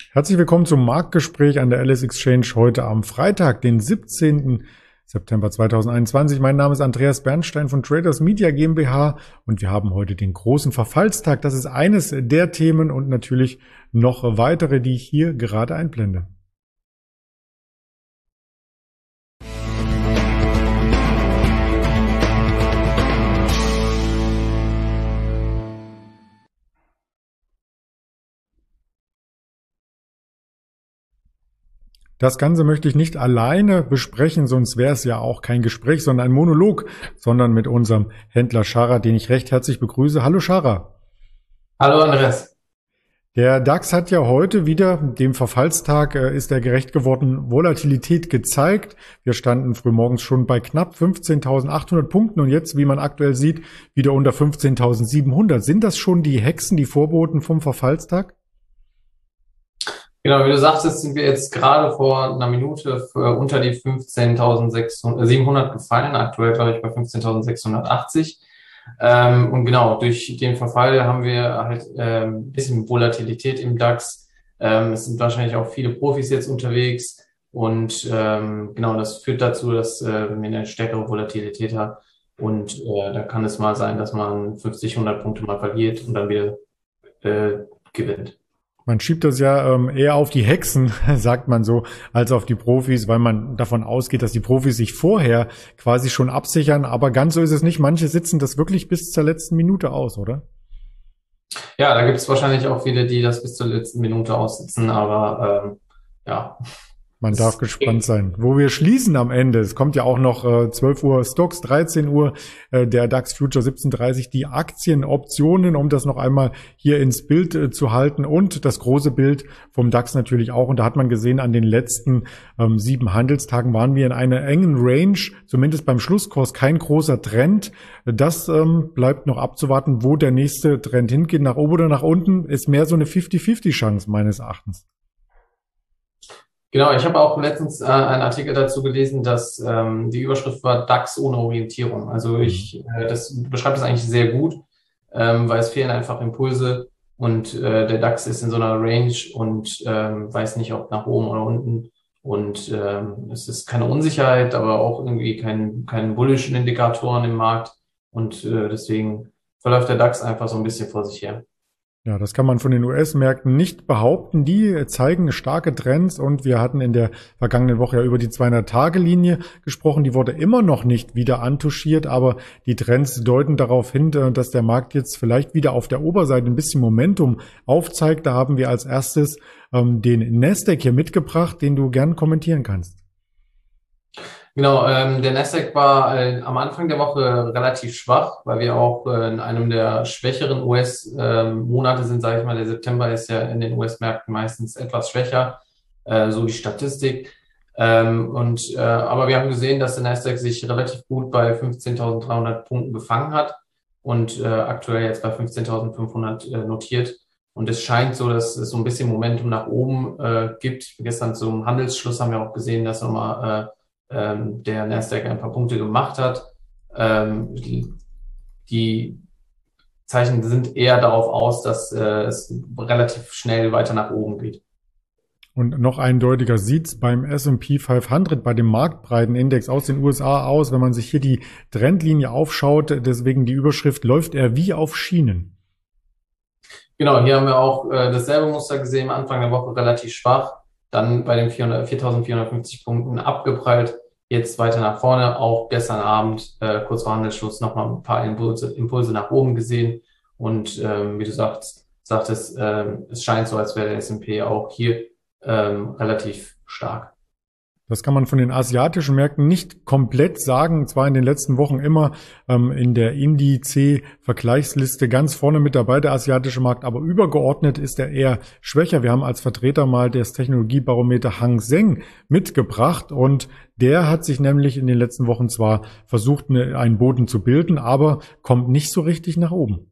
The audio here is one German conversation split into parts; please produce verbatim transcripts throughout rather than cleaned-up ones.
Herzlich willkommen zum Marktgespräch an der Alice Exchange heute am Freitag, den siebzehnten September zweitausendeinundzwanzig. Mein Name ist Andreas Bernstein von Traders Media GmbH und wir haben heute den großen Verfallstag. Das ist eines der Themen und natürlich noch weitere, die ich hier gerade einblende. Das Ganze möchte ich nicht alleine besprechen, sonst wäre es ja auch kein Gespräch, sondern ein Monolog, sondern mit unserem Händler Schara, den ich recht herzlich begrüße. Hallo Schara. Hallo Andreas. Der DAX hat ja heute wieder, dem Verfallstag äh, ist er gerecht geworden, Volatilität gezeigt. Wir standen frühmorgens schon bei knapp fünfzehntausendachthundert Punkten und jetzt, wie man aktuell sieht, wieder unter fünfzehntausendsiebenhundert. Sind das schon die Hexen, die Vorboten vom Verfallstag? Genau, wie du sagtest, sind wir jetzt gerade vor einer Minute für unter die fünfzehntausendsiebenhundert gefallen. Aktuell, glaube ich, bei fünfzehntausendsechshundertachtzig. Ähm, und genau, durch den Verfall haben wir halt ähm, ein bisschen Volatilität im DAX. Ähm, es sind wahrscheinlich auch viele Profis jetzt unterwegs. Und ähm, genau, das führt dazu, dass äh, wir eine stärkere Volatilität haben. Und äh, da kann es mal sein, dass man fünfzig, hundert Punkte mal verliert und dann wieder äh, gewinnt. Man schiebt das ja ähm, eher auf die Hexen, sagt man so, als auf die Profis, weil man davon ausgeht, dass die Profis sich vorher quasi schon absichern. Aber ganz so ist es nicht. Manche sitzen das wirklich bis zur letzten Minute aus, oder? Ja, da gibt es wahrscheinlich auch viele, die das bis zur letzten Minute aussitzen, aber ähm, ja. Man darf gespannt sein, wo wir schließen am Ende. Es kommt ja auch noch äh, zwölf Uhr Stocks, dreizehn Uhr äh, der DAX Future siebzehn Uhr dreißig, die Aktienoptionen, um das noch einmal hier ins Bild äh, zu halten und das große Bild vom DAX natürlich auch. Und da hat man gesehen, an den letzten ähm, sieben Handelstagen waren wir in einer engen Range, zumindest beim Schlusskurs kein großer Trend. Das ähm, bleibt noch abzuwarten, wo der nächste Trend hingeht, nach oben oder nach unten, ist mehr so eine fünfzig fünfzig Chance meines Erachtens. Genau, ich habe auch letztens äh, einen Artikel dazu gelesen, dass ähm, die Überschrift war DAX ohne Orientierung. Also ich, äh, das beschreibt das eigentlich sehr gut, ähm, weil es fehlen einfach Impulse und äh, der DAX ist in so einer Range und ähm, weiß nicht, ob nach oben oder unten. Und ähm, es ist keine Unsicherheit, aber auch irgendwie kein, keine bullischen Indikatoren im Markt. Und äh, deswegen verläuft der DAX einfach so ein bisschen vor sich her. Ja, das kann man von den U S-Märkten nicht behaupten. Die zeigen starke Trends und wir hatten in der vergangenen Woche ja über die zweihundert-Tage-Linie gesprochen. Die wurde immer noch nicht wieder antuschiert, aber die Trends deuten darauf hin, dass der Markt jetzt vielleicht wieder auf der Oberseite ein bisschen Momentum aufzeigt. Da haben wir als erstes ähm, den Nasdaq hier mitgebracht, den du gern kommentieren kannst. Genau, ähm, der Nasdaq war äh, am Anfang der Woche relativ schwach, weil wir auch äh, in einem der schwächeren U S-Monate sind, sage ich mal. Der September ist ja in den U S-Märkten meistens etwas schwächer, äh, so die Statistik. Ähm, und äh, aber wir haben gesehen, dass der Nasdaq sich relativ gut bei fünfzehntausenddreihundert Punkten gefangen hat und äh, aktuell jetzt bei fünfzehntausendfünfhundert äh, notiert. Und es scheint so, dass es so ein bisschen Momentum nach oben äh, gibt. Gestern zum Handelsschluss haben wir auch gesehen, dass nochmal äh, Ähm, der Nasdaq ein paar Punkte gemacht hat. Ähm, die, die Zeichen sind eher darauf aus, dass äh, es relativ schnell weiter nach oben geht. Und noch eindeutiger sieht's beim S und P fünfhundert, bei dem marktbreiten Index aus den U S A aus, wenn man sich hier die Trendlinie aufschaut. Deswegen die Überschrift, läuft er wie auf Schienen. Genau, hier haben wir auch äh, dasselbe Muster gesehen, Anfang der Woche relativ schwach. Dann bei den viertausendvierhundertfünfzig Punkten abgeprallt, jetzt weiter nach vorne, auch gestern Abend, äh, kurz vor Handelsschluss, nochmal ein paar Impulse, Impulse nach oben gesehen und ähm, wie du sagst, sagtest, ähm, es scheint so, als wäre der S und P auch hier ähm, relativ stark. Das kann man von den asiatischen Märkten nicht komplett sagen. Zwar in den letzten Wochen immer ähm, in der Indice-Vergleichsliste ganz vorne mit dabei, der asiatische Markt, aber übergeordnet ist er eher schwächer. Wir haben als Vertreter mal das Technologiebarometer Hang Seng mitgebracht und der hat sich nämlich in den letzten Wochen zwar versucht, eine, einen Boden zu bilden, aber kommt nicht so richtig nach oben.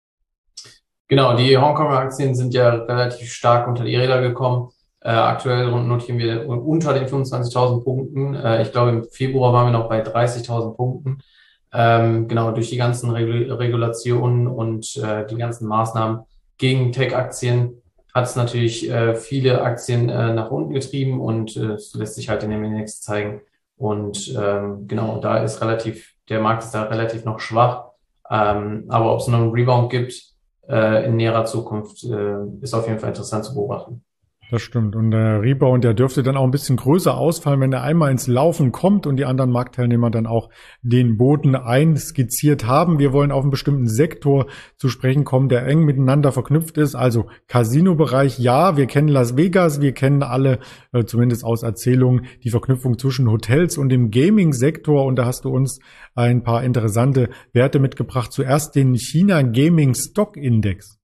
Genau, die Hongkonger Aktien sind ja relativ stark unter die Räder gekommen. Äh, aktuell notieren wir unter den fünfundzwanzigtausend Punkten. Äh, ich glaube, im Februar waren wir noch bei dreißigtausend Punkten. Ähm, genau, durch die ganzen Regul Regulationen und äh, die ganzen Maßnahmen gegen Tech-Aktien hat es natürlich äh, viele Aktien äh, nach unten getrieben und äh, das lässt sich halt in dem Index zeigen. Und ähm, genau, da ist relativ, der Markt ist da relativ noch schwach. Ähm, aber ob es noch einen Rebound gibt äh, in näherer Zukunft, äh, ist auf jeden Fall interessant zu beobachten. Das stimmt. Und der Rebound, der dürfte dann auch ein bisschen größer ausfallen, wenn er einmal ins Laufen kommt und die anderen Marktteilnehmer dann auch den Boden einskizziert haben. Wir wollen auf einen bestimmten Sektor zu sprechen kommen, der eng miteinander verknüpft ist. Also Casino-Bereich, ja, wir kennen Las Vegas, wir kennen alle, äh, zumindest aus Erzählungen, die Verknüpfung zwischen Hotels und dem Gaming-Sektor. Und da hast du uns ein paar interessante Werte mitgebracht. Zuerst den China Gaming Stock Index.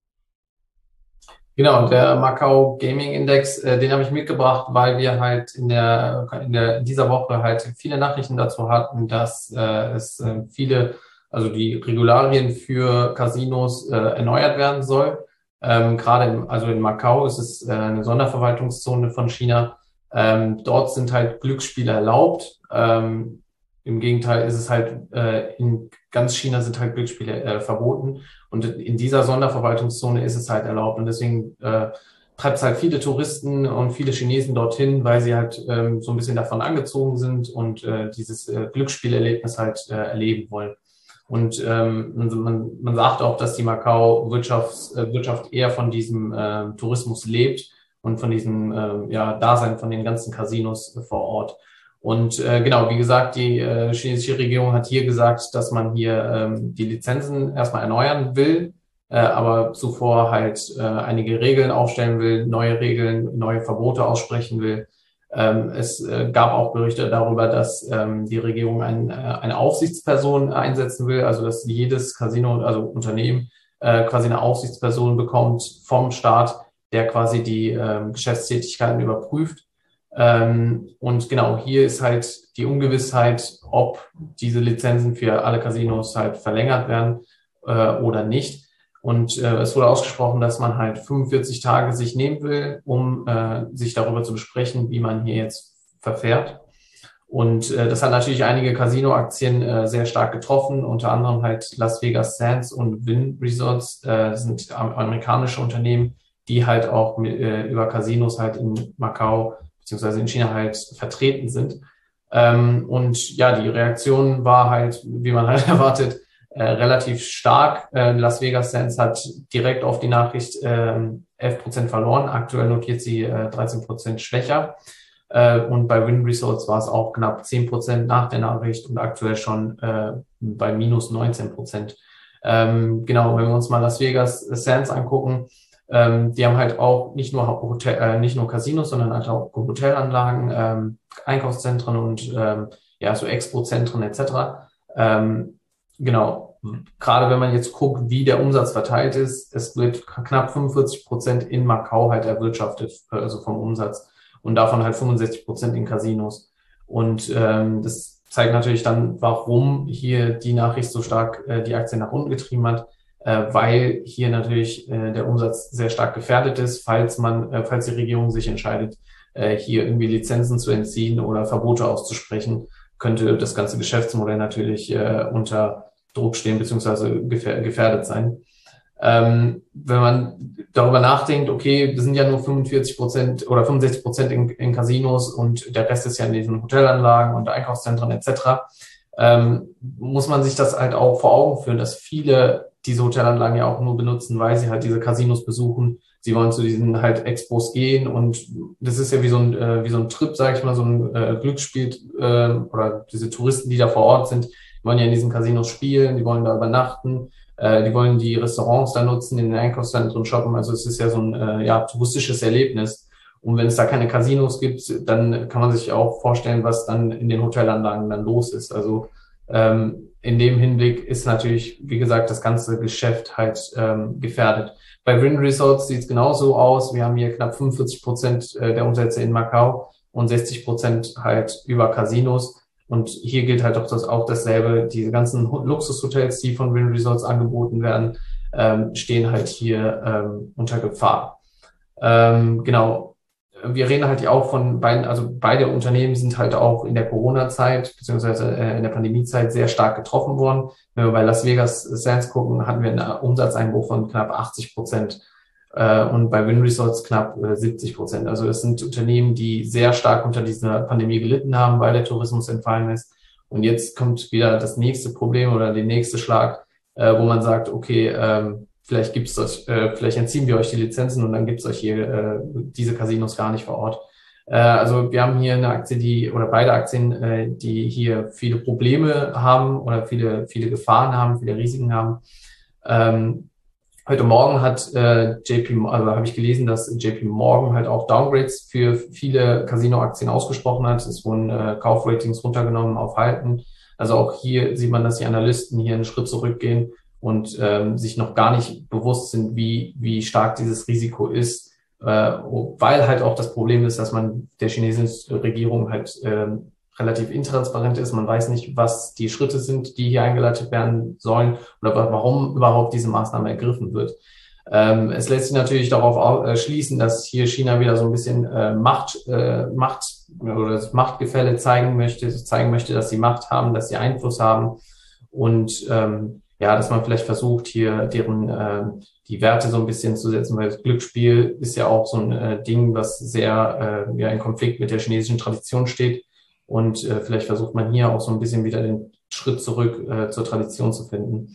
Genau, der Macau Gaming Index, äh, den habe ich mitgebracht, weil wir halt in der, in der in dieser Woche halt viele Nachrichten dazu hatten, dass äh, es äh, viele, also die Regularien für Casinos äh, erneuert werden soll. Ähm, gerade im, also in Macau ist es äh, eine Sonderverwaltungszone von China. Ähm, dort sind halt Glücksspiele erlaubt. Ähm, Im Gegenteil ist es halt äh, in ganz China sind halt Glücksspiele äh, verboten. Und in dieser Sonderverwaltungszone ist es halt erlaubt. Und deswegen äh, treibt es halt viele Touristen und viele Chinesen dorthin, weil sie halt ähm, so ein bisschen davon angezogen sind und äh, dieses äh, Glücksspielerlebnis halt äh, erleben wollen. Und ähm, man, man sagt auch, dass die Macau-Wirtschaft äh, Wirtschaft eher von diesem äh, Tourismus lebt und von diesem äh, ja, Dasein von den ganzen Casinos äh, vor Ort. Und äh, genau, wie gesagt, die äh, chinesische Regierung hat hier gesagt, dass man hier ähm, die Lizenzen erstmal erneuern will, äh, aber zuvor halt äh, einige Regeln aufstellen will, neue Regeln, neue Verbote aussprechen will. Ähm, es äh, gab auch Gerüchte darüber, dass ähm, die Regierung ein, äh, eine Aufsichtsperson einsetzen will, also dass jedes Casino, also Unternehmen, äh, quasi eine Aufsichtsperson bekommt vom Staat, der quasi die äh, Geschäftstätigkeiten überprüft. Ähm, und genau, hier ist halt die Ungewissheit, ob diese Lizenzen für alle Casinos halt verlängert werden äh, oder nicht. Und äh, es wurde ausgesprochen, dass man halt fünfundvierzig Tage sich nehmen will, um äh, sich darüber zu besprechen, wie man hier jetzt verfährt. Und äh, das hat natürlich einige Casino-Aktien äh, sehr stark getroffen, unter anderem halt Las Vegas Sands und Wynn Resorts, äh, sind amerikanische Unternehmen, die halt auch äh, über Casinos halt in Macau beziehungsweise in China halt vertreten sind. Ähm, und ja, die Reaktion war halt, wie man halt erwartet, äh, relativ stark. Äh, Las Vegas Sands hat direkt auf die Nachricht äh, elf Prozent verloren. Aktuell notiert sie äh, dreizehn Prozent schwächer. Äh, und bei Wynn Resorts war es auch knapp zehn Prozent nach der Nachricht und aktuell schon äh, bei minus neunzehn Prozent. Ähm, genau, wenn wir uns mal Las Vegas Sands angucken, Ähm, die haben halt auch nicht nur Hotel, äh, nicht nur Casinos, sondern halt auch Hotelanlagen, ähm, Einkaufszentren und ähm, ja so Expo-Zentren et cetera. Ähm, genau. Gerade wenn man jetzt guckt, wie der Umsatz verteilt ist, es wird knapp fünfundvierzig Prozent in Macau halt erwirtschaftet, also vom Umsatz und davon halt fünfundsechzig Prozent in Casinos. Und ähm, das zeigt natürlich dann, warum hier die Nachricht so stark äh, die Aktien nach unten getrieben hat. Äh, weil hier natürlich äh, der Umsatz sehr stark gefährdet ist, falls man, äh, falls die Regierung sich entscheidet, äh, hier irgendwie Lizenzen zu entziehen oder Verbote auszusprechen, könnte das ganze Geschäftsmodell natürlich äh, unter Druck stehen beziehungsweise gefähr gefährdet sein. Ähm, wenn man darüber nachdenkt, okay, wir sind ja nur fünfundvierzig Prozent oder fünfundsechzig Prozent in, in Casinos und der Rest ist ja in diesen Hotelanlagen und Einkaufszentren et cetera, ähm, muss man sich das halt auch vor Augen führen, dass viele diese Hotelanlagen ja auch nur benutzen, weil sie halt diese Casinos besuchen. Sie wollen zu diesen halt Expos gehen und das ist ja wie so ein äh, wie so ein Trip, sage ich mal, so ein äh, Glücksspiel äh, oder diese Touristen, die da vor Ort sind, die wollen ja in diesen Casinos spielen, die wollen da übernachten, äh, die wollen die Restaurants da nutzen, in den Einkaufszentren shoppen. Also es ist ja so ein äh, ja touristisches Erlebnis. Und wenn es da keine Casinos gibt, dann kann man sich auch vorstellen, was dann in den Hotelanlagen dann los ist. Also ähm, in dem Hinblick ist natürlich, wie gesagt, das ganze Geschäft halt ähm, gefährdet. Bei Wynn Resorts sieht es genauso aus. Wir haben hier knapp fünfundvierzig Prozent der Umsätze in Macau und sechzig Prozent halt über Casinos. Und hier gilt halt auch, das, auch dasselbe. Diese ganzen Luxushotels, die von Wynn Resorts angeboten werden, ähm, stehen halt hier ähm, unter Gefahr. Ähm, genau. Wir reden halt ja auch von beiden, also beide Unternehmen sind halt auch in der Corona-Zeit beziehungsweise äh, in der Pandemie-Zeit sehr stark getroffen worden. Wenn wir bei Las Vegas Sands gucken, hatten wir einen Umsatzeinbruch von knapp achtzig Prozent. äh, und bei WinResorts knapp äh, siebzig Prozent. Also es sind Unternehmen, die sehr stark unter dieser Pandemie gelitten haben, weil der Tourismus entfallen ist. Und jetzt kommt wieder das nächste Problem oder der nächste Schlag, äh, wo man sagt, okay, ähm, vielleicht gibt's euch, äh, vielleicht entziehen wir euch die Lizenzen und dann gibt's euch hier äh, diese Casinos gar nicht vor Ort. Äh, also wir haben hier eine Aktie, die oder beide Aktien, äh, die hier viele Probleme haben oder viele viele Gefahren haben, viele Risiken haben. Ähm, heute Morgen hat äh, J P, also habe ich gelesen, dass J P Morgan halt auch Downgrades für viele Casino-Aktien ausgesprochen hat. Es wurden äh, Kaufratings runtergenommen auf Halten. Also auch hier sieht man, dass die Analysten hier einen Schritt zurückgehen und ähm, sich noch gar nicht bewusst sind, wie wie stark dieses Risiko ist, äh, weil halt auch das Problem ist, dass man der chinesischen Regierung halt ähm, relativ intransparent ist. Man weiß nicht, was die Schritte sind, die hier eingeleitet werden sollen oder warum überhaupt diese Maßnahme ergriffen wird. Ähm, es lässt sich natürlich darauf äh, schließen, dass hier China wieder so ein bisschen äh, Macht, äh, Macht oder das Machtgefälle zeigen möchte, zeigen möchte, dass sie Macht haben, dass sie Einfluss haben und ähm, ja, dass man vielleicht versucht, hier deren äh, die Werte so ein bisschen zu setzen, weil das Glücksspiel ist ja auch so ein äh, Ding, was sehr äh, ja in Konflikt mit der chinesischen Tradition steht. Und äh, vielleicht versucht man hier auch so ein bisschen wieder den Schritt zurück äh, zur Tradition zu finden.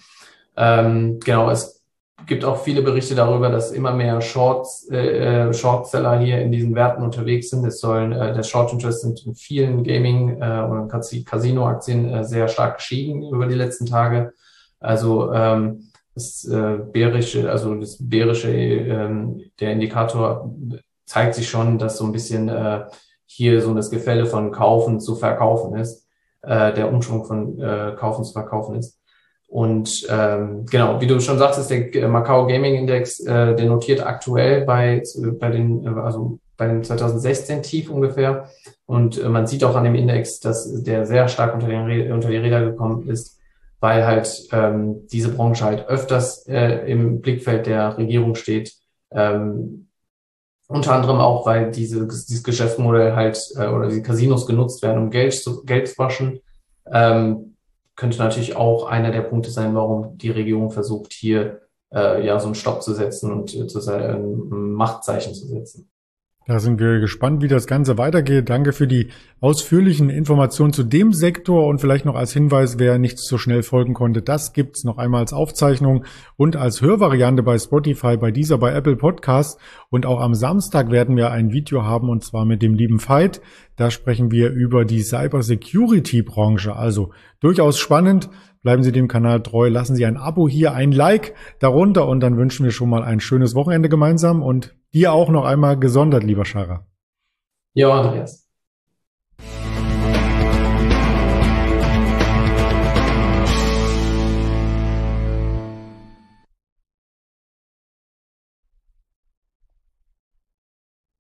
Ähm, genau, es gibt auch viele Berichte darüber, dass immer mehr Shorts, äh, Shortseller hier in diesen Werten unterwegs sind. Es sollen, äh, der Short Interest sind in vielen Gaming- äh, oder Casino-Aktien äh, sehr stark gestiegen über die letzten Tage. Also ähm, das äh, bärische, also das bärische, ähm, der Indikator zeigt sich schon, dass so ein bisschen äh, hier so das Gefälle von Kaufen zu Verkaufen ist, äh, der Umschwung von äh, Kaufen zu Verkaufen ist. Und ähm, genau, wie du schon sagtest, der Macau Gaming Index, äh, der notiert aktuell bei bei den also bei dem zwanzig sechzehn Tief ungefähr. Und äh, man sieht auch an dem Index, dass der sehr stark unter den unter die Räder gekommen ist, weil halt ähm, diese Branche halt öfters äh, im Blickfeld der Regierung steht. Ähm, Unter anderem auch, weil diese, dieses Geschäftsmodell halt äh, oder die Casinos genutzt werden, um Geld zu, Geld zu waschen. Ähm, könnte natürlich auch einer der Punkte sein, warum die Regierung versucht, hier äh, ja so einen Stopp zu setzen und äh, zu ein Machtzeichen zu setzen. Da sind wir gespannt, wie das Ganze weitergeht. Danke für die ausführlichen Informationen zu dem Sektor und vielleicht noch als Hinweis, wer nicht so schnell folgen konnte, das gibt's noch einmal als Aufzeichnung und als Hörvariante bei Spotify, bei dieser, bei Apple Podcasts. Und auch am Samstag werden wir ein Video haben und zwar mit dem lieben Veit. Da sprechen wir über die Cybersecurity-Branche. Also durchaus spannend. Bleiben Sie dem Kanal treu, lassen Sie ein Abo hier, ein Like darunter und dann wünschen wir schon mal ein schönes Wochenende gemeinsam und dir auch noch einmal gesondert, lieber Schara. Ja, Andreas.